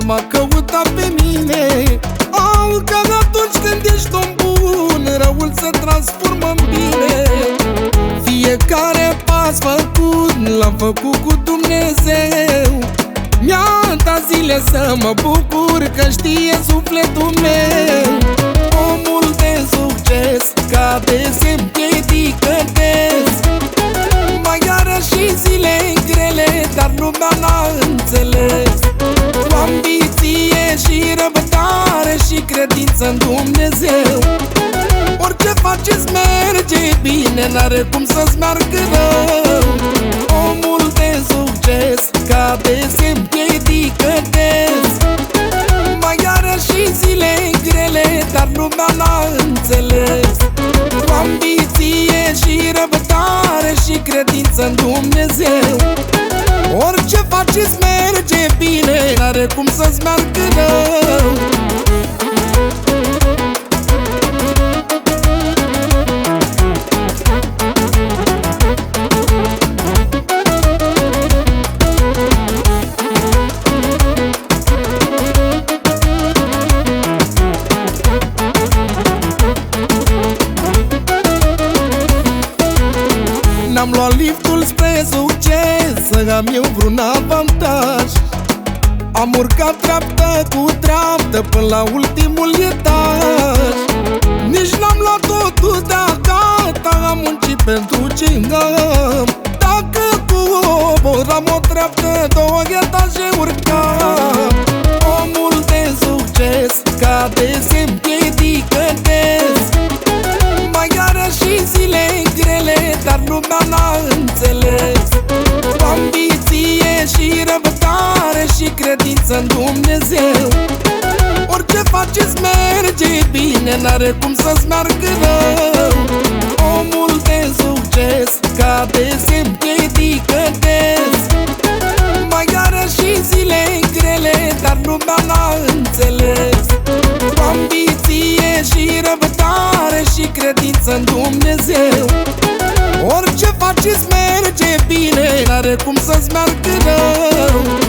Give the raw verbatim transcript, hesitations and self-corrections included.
m-a căutat pe mine. Au, că atunci când ești om bun, răul se transformă în bine. Fiecare pas făcut, l-am făcut cu Dumnezeu. Mi-a dat zile să mă bucur, că știe sufletul meu. Omul de succes, ca de se împiedică des. Mai are și zile grele, dar lumea n-a înțeles. Cu ambiție și răbdare și credință în Dumnezeu, orice faceți merge bine, n-are cum să-ți meargă rău. Omul de succes, ca de se împiedică des. Mai are și zile grele, dar lumea n-a înțeles. Cu ambiție și răbdare și credință în Dumnezeu, orice faceți merge bine, n-are cum să-ți meargă rău. N-am luat liftul spre succes, să am eu vreun avantaj. Am urcat treaptă cu treaptă până la ultimul etaj. Nici n-am luat totul de-a gata, am muncit pentru ce am. Dacă coboram o treaptă, două etaje urcam. Omul de succes, ca de se împiedică des. Mai are și zile grele, dar lumea n-a înțeles. Cu ambiție și răbdare și credință în Dumnezeu, orice faceți merge bine, n-are cum să-ți meargă rău. Omul de succes, ca de se împiedică des. Mai are și zile grele, dar lumea n-a înțeles. Cu ambiție și răbdare și credință în Dumnezeu, orice faceți merge bine, n-are cum să-ți meargă rău.